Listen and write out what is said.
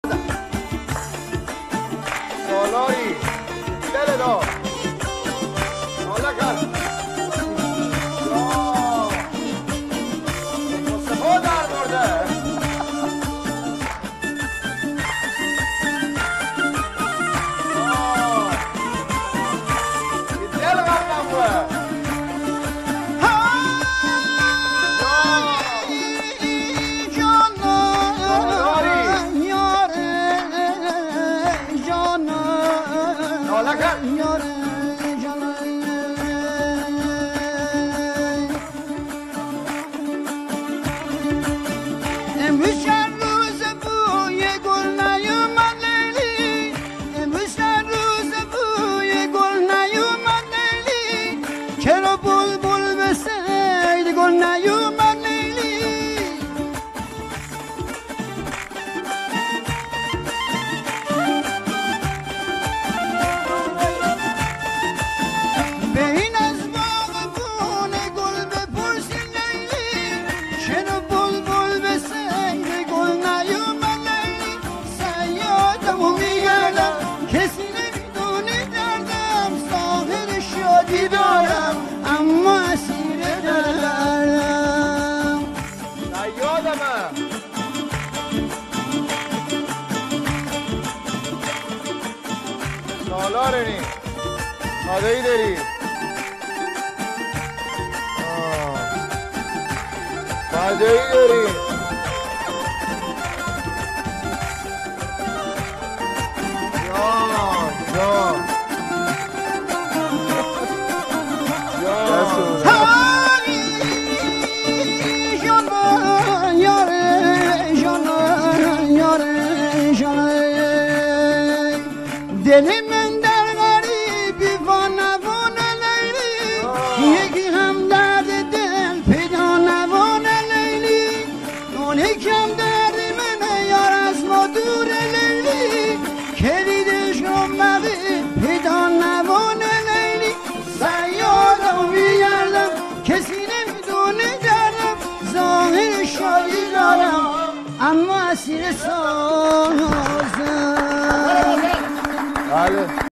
سالاری دل دار حالا کرد مصطفی در برده دل غرقم بوه چرا بلبل به صید گل نیومد لیلی به این از باغبون گل بپرسی لیلی چرا بلبل به صید گل نیومد لیلی صیادمو میگردم کسی نمیدونه دردم ساحل شادی دارم اما اسیر دردم یادمه سالارنی مادهی داری مادهی داری دل من در غریبی و نوان لیلی یکی هم درد دل پیدا نوان لیلی اون یکم درد من یار از ما دور لیلی کلیدش رو مبی پیدا نوان لیلی صیادم میگردم کسی نمیدونه دردم ظاهر شادی دارم اما اسیر سازم